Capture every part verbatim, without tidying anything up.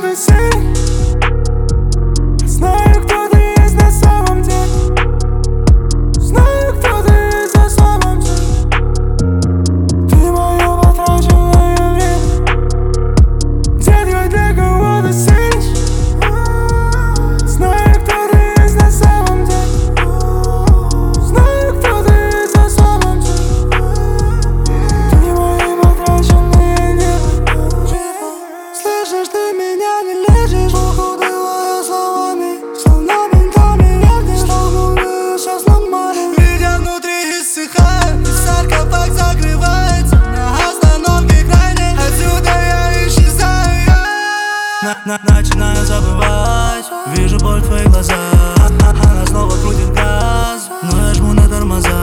воды синей. Знаю, кто ты есть на самом деле. Знаю, кто ты есть на самом деле. Ты мое потраченное время. Детка, для кого ты сидишь? Знаю, кто ты есть на самом деле. Знаю, кто ты есть на самом деле. Ты мои потраченные нервы. Слышишь, ты меня не лежишь. Уходила словами, словно бинтами. Я не столкнулся, все сломали. Видя внутри иссыхает, и саркофаг закрывается на остановке крайней. Отсюда я исчезаю. на -на Начинаю забывать, вижу боль в твоих глазах. Она снова крутит газ, но я жму на тормоза.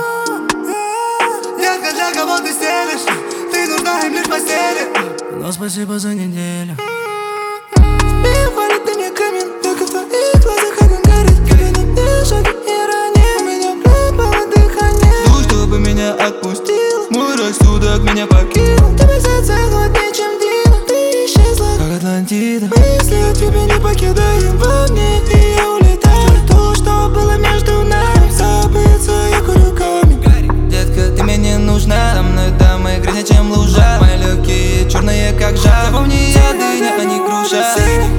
Детка, для кого ты стелишь? Ты нужна им лишь в постели. Но спасибо за неделю. Сбивали ты мне камень, только в твоих глазах огонь горит. Когда мне шаги и ранее, у меня пропало дыхание. Ну, чтобы меня отпустил, мой рассудок меня покинул. Тебе сердце холоднее, чем Дина. Ты исчезла, как Атлантида. мысли о тебе не покидаем во мне, и я улетаю. То, что было между нами, забыться я курю камень. Детка, ты мне не нужна. Со мной дамы грязнее, чем лужа. Мои легкие черные, как жар. Запомни, я дыня, а не груша.